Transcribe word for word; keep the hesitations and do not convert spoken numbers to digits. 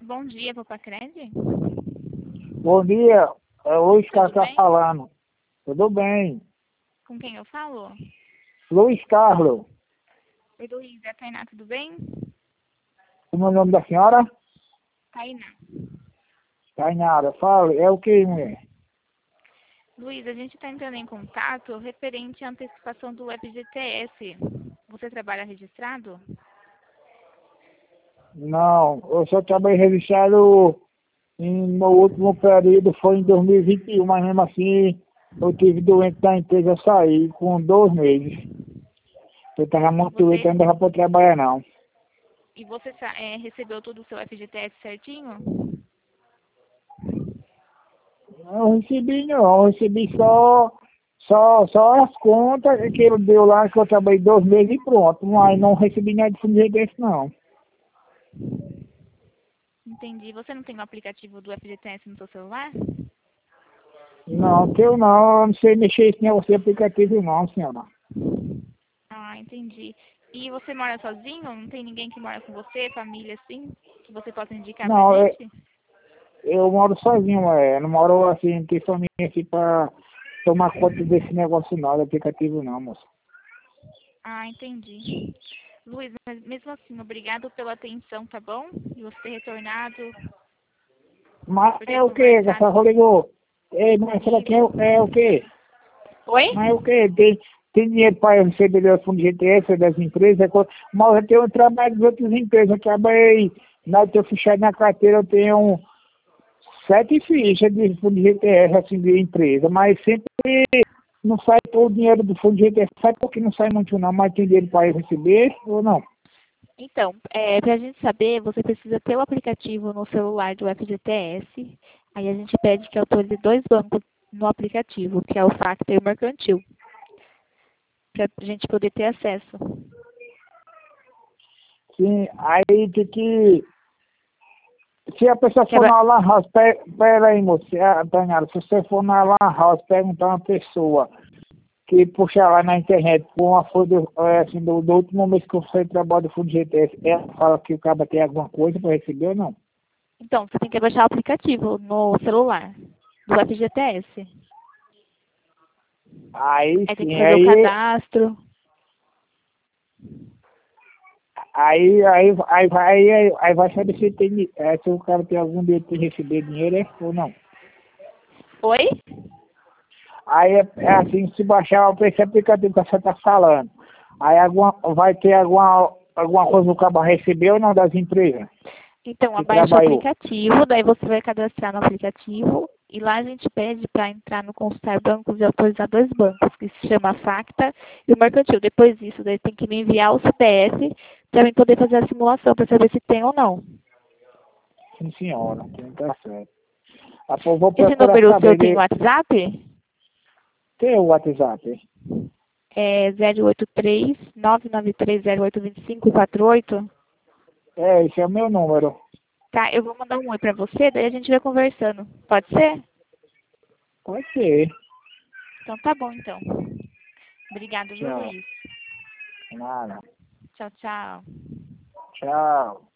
bom dia, Papacred. Bom dia, é o Luiz Carlos Tudo tá bem? falando. Tudo bem? Com quem eu falo? Luiz Carlos, Oi, Luiz, é a Tainá, tudo bem? como é o nome da senhora? Tainá. Tainara, fale, é o que, mulher? Luiz, a gente está entrando em contato referente à antecipação do F G T S. Você trabalha registrado? Não, eu só trabalhei registrado em, no último período, foi em dois mil e vinte e um, mas mesmo assim eu tive doente da empresa, saí com dois meses. Eu tava muito doente, Você, não dava pra trabalhar não. e você sa- é, recebeu todo o seu F G T S certinho? Não recebi não, eu recebi só, só, só as contas que ele deu lá, que eu trabalhei dois meses e pronto. Mas não recebi nada de fundo de regresso não. Entendi. Você não tem o aplicativo do F G T S no seu celular? Não, que eu não, eu não sei mexer esse negócio de aplicativo não, senhora. Ah, entendi. E você mora sozinho? Não tem ninguém que mora com você, família assim, que você possa indicar pra Não, é, gente? eu moro sozinho, é, não moro assim, não tem família assim pra tomar conta desse negócio não, de aplicativo não, moço. Ah, entendi. Luiz, mas mesmo assim, obrigado pela atenção, tá bom? E você ter retornado, Mas por ter é o que, que a conversado senhora ligou? Ei, mas será que é, comigo. o- é o que? Oi? Mas é o que? Tem, tem dinheiro para eu receber do fundo de G T S das empresas? É co- Mas eu tenho um trabalho de outras empresas, eu trabalhei, na eu tenho fichado na carteira, eu tenho sete fichas de fundo de G T S, assim, de empresa, mas sempre não sai todo o dinheiro do fundo de G T S, sai porque não sai muito não, mas tem dinheiro para eu receber ou não? Então, é, para a gente saber, você precisa ter o aplicativo no celular do F G T S. Aí a gente pede que autorize dois bancos no aplicativo, que é o Facta e o Mercantil, para a gente poder ter acesso. Sim, aí tem que, se a pessoa for Quebra... na Lan House, pe- pera aí, moço, ah, Daniela, se você for na Lan House perguntar uma pessoa que puxa lá na internet com uma foto eh, assim, do, do último mês que eu fui trabalho do Fundo G T S, ela fala que o cara tem alguma coisa para receber ou não? Então, você tem que baixar o aplicativo no celular do F G T S. Aí Aí tem que sim, fazer o aí, cadastro. aí, aí, aí, vai, aí, aí vai saber se, tem, eh, se o cara tem algum direito de receber dinheiro é, ou não. Oi? Aí é, é assim, se baixar esse aplicativo que você está falando, aí alguma, vai ter alguma, alguma coisa que o cara receber ou não das empresas Então, que abaixa o trabalhou? aplicativo, daí você vai cadastrar no aplicativo e lá a gente pede para entrar no consultar bancos e autorizar dois bancos, que se chama Facta e o Mercantil. Depois disso, daí tem que me enviar o C P F para mim poder fazer a simulação para saber se tem ou não. Sim, senhora, não tá certo. Ah, pô, vou Esse procurar número seu saber tem de WhatsApp? tem o WhatsApp. É zero oito três, nove nove três zero oito dois cinco quatro oito? É, esse é o meu número. Tá, eu vou mandar um oi para você, daí a gente vai conversando. Pode ser? Pode ser. Então tá bom, então. Obrigada, viu, Tchau. Luiz? Nada. Tchau, tchau. Tchau.